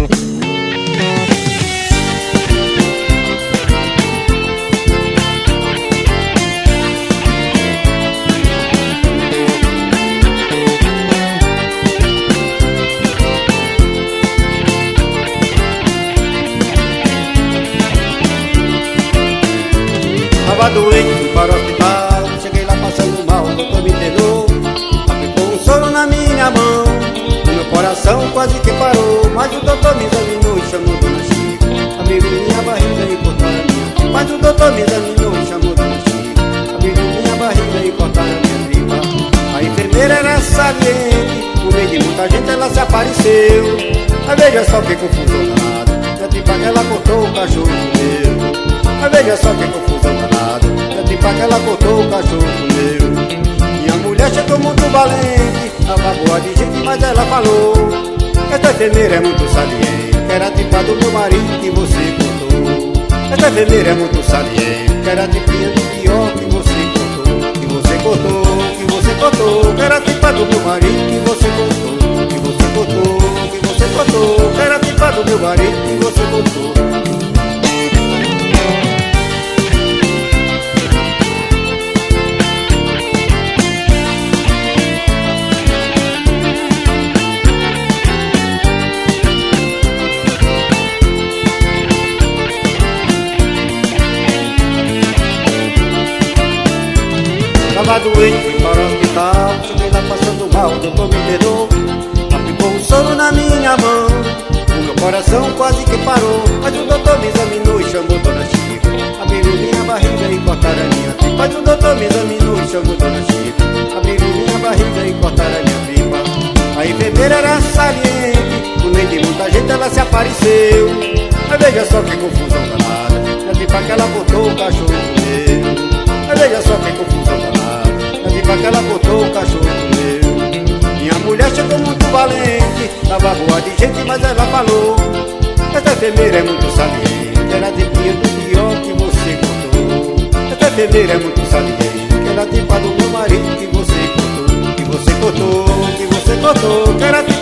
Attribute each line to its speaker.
Speaker 1: Tava doente, fui para o hospital. Cheguei lá passando mal, o doutor me internou. Aplicou um soro na minha mão. O meu coração quase que parou. Mas o doutor me examinou e chamou Dona Chica. Abriu minha barriga e cortaram a minha. Mas o doutor me examinou e chamou Dona Chica. Abriu minha barriga e cortaram a minha tripa. A enfermeira era saliente. No meio de muita gente ela se apareceu. Aí veja só que confusão danada. Da tripa que ela cortou, o cachorro comeu. Aí veja só que confusão danada. Da tripa que ela cortou, o cachorro comeu. Minha mulher chegou muito valente. Tava boa de gente, mas ela falou: esta enfermeira é muito saliente. Que era a tripa do meu marido que você cortou. Esta enfermeira é muito saliente. Que era a tripinha do pior que você cortou. Que você cortou, que você cortou. Que era a tripa do meu marido que você cortou. Que você cortou, que você cortou. Que era a tripa do meu marido que você cortou. Tava doente, fui para o hospital. Cheguei lá passando mal, o doutor me internou. Aplicou um soro na minha mão. O meu coração quase que parou. Mas o doutor me examinou e chamou Dona Chica. Abriu minha barriga e cortaram a minha tripa. Mas o doutor me examinou e chamou Dona Chica. Abriu minha barriga e cortaram a minha tripa. A enfermeira era saliente. No meio de muita gente ela se apareceu. Mas veja só que confusão danada. A tripa que ela cortou, o cachorro comeu. Mas veja só que confusão danada. A tripa que ela cortou, o cachorro comeu. Minha mulher chegou muito valente. Tava boa de gente, mas ela falou: esta enfermeira é muito saliente. Era a tripinha do pior que você cortou. Esta enfermeira é muito saliente. Era a tripa do meu marido que você cortou. Que você cortou, que você cortou. Que era a